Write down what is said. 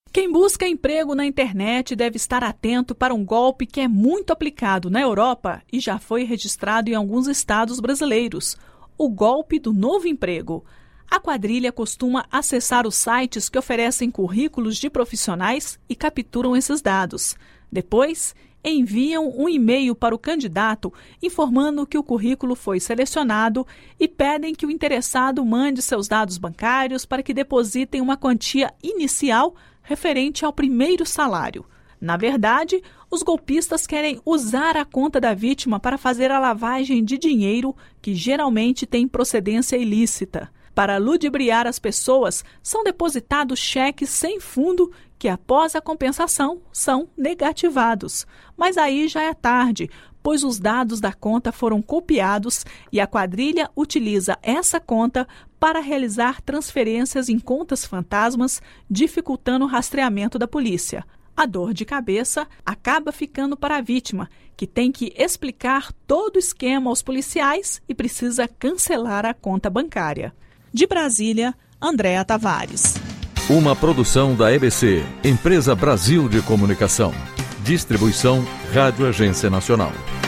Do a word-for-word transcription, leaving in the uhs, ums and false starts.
Quem busca emprego na internet deve estar atento para um golpe que é muito aplicado na Europa e já foi registrado em alguns estados brasileiros: o golpe do novo emprego. A quadrilha costuma acessar os sites que oferecem currículos de profissionais e capturam esses dados. Depois, enviam um e-mail para o candidato informando que o currículo foi selecionado e pedem que o interessado mande seus dados bancários para que depositem uma quantia inicial referente ao primeiro salário. Na verdade, os golpistas querem usar a conta da vítima para fazer a lavagem de dinheiro, que geralmente tem procedência ilícita. Para ludibriar as pessoas, são depositados cheques sem fundo que, após a compensação, são negativados. Mas aí já é tarde, pois os dados da conta foram copiados e a quadrilha utiliza essa conta para realizar transferências em contas fantasmas, dificultando o rastreamento da polícia. A dor de cabeça acaba ficando para a vítima, que tem que explicar todo o esquema aos policiais e precisa cancelar a conta bancária. De Brasília, Andréa Tavares. Uma produção da E B C, Empresa Brasil de Comunicação. Distribuição Rádio Agência Nacional.